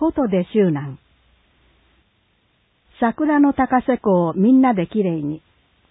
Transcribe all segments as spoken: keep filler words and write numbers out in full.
フォトで周南。桜の高瀬湖をみんなできれいに。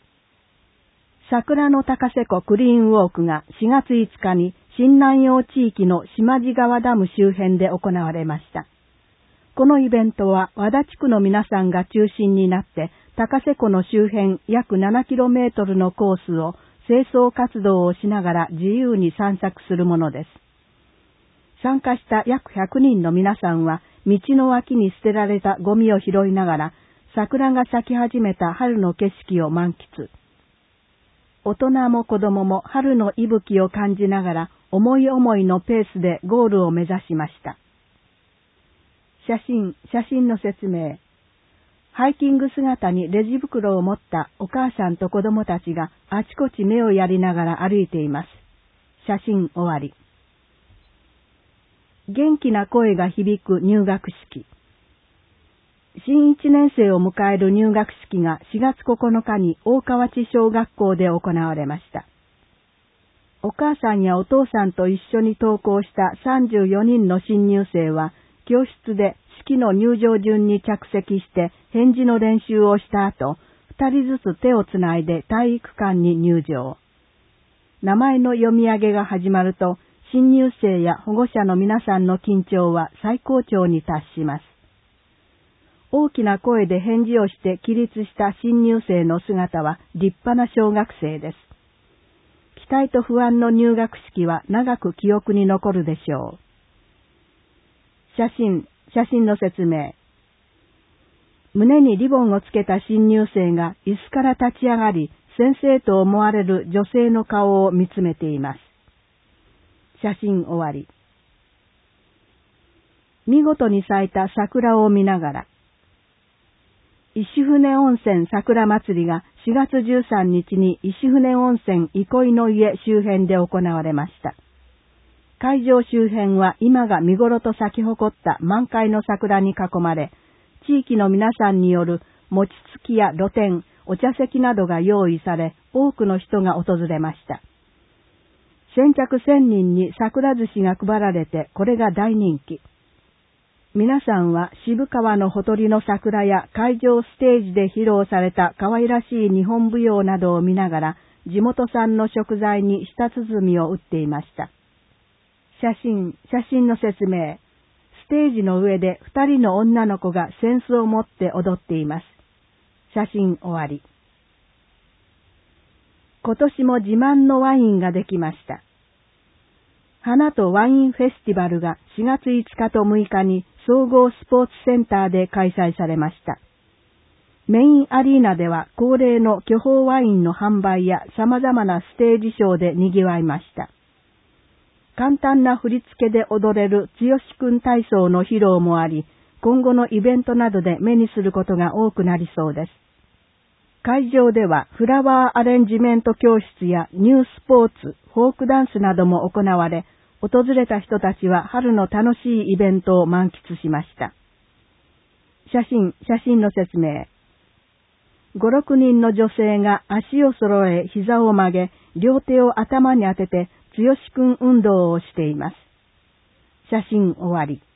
桜の高瀬湖クリーンウォークがしがついつかに新南陽地域の島地川ダム周辺で行われました。このイベントは和田地区の皆さんが中心になって高瀬湖の周辺約ななキロメートルのコースを清掃活動をしながら自由に散策するものです。参加した約ひゃくにんの皆さんは道の脇に捨てられたゴミを拾いながら桜が咲き始めた春の景色を満喫。大人も子供も春の息吹を感じながら思い思いのペースでゴールを目指しました。写真、写真の説明。ハイキング姿にレジ袋を持ったお母さんと子供たちがあちこち目をやりながら歩いています。写真終わり。元気な声が響く入学式。新いちねん生を迎える入学式がしがつここのかに大川内小学校で行われました。お母さんやお父さんと一緒に登校したさんじゅうよにんの新入生は教室で式の入場順に着席して返事の練習をした後、二人ずつ手をつないで体育館に入場。名前の読み上げが始まると、新入生や保護者の皆さんの緊張は最高潮に達します。大きな声で返事をして起立した新入生の姿は立派な小学生です。期待と不安の入学式は長く記憶に残るでしょう。写真、写真の説明。胸にリボンをつけた新入生が椅子から立ち上がり、先生と思われる女性の顔を見つめています。写真終わり。見事に咲いた桜を見ながら、石船温泉桜祭りがしがつじゅうさんにちに石船温泉憩いの家周辺で行われました。会場周辺は今が見頃と咲き誇った満開の桜に囲まれ、地域の皆さんによる餅つきや露店、お茶席などが用意され、多くの人が訪れました。先着せんにんに桜寿司が配られて、これが大人気。皆さんは渋川のほとりの桜や会場ステージで披露された可愛らしい日本舞踊などを見ながら、地元産の食材に舌鼓を打っていました。写真、写真の説明。ステージの上で二人の女の子が扇子を持って踊っています。写真終わり。今年も自慢のワインができました。花とワインフェスティバルがしがついつかとむいかに総合スポーツセンターで開催されました。メインアリーナでは恒例の巨峰ワインの販売や様々なステージショーで賑わいました。簡単な振り付けで踊れるつよしくん体操の披露もあり、今後のイベントなどで目にすることが多くなりそうです。会場ではフラワーアレンジメント教室やニュースポーツ、フォークダンスなども行われ、訪れた人たちは春の楽しいイベントを満喫しました。写真、写真の説明。ご、ろくにんの女性が足を揃え膝を曲げ、両手を頭に当てて、つよしくん運動をしています。写真終わり。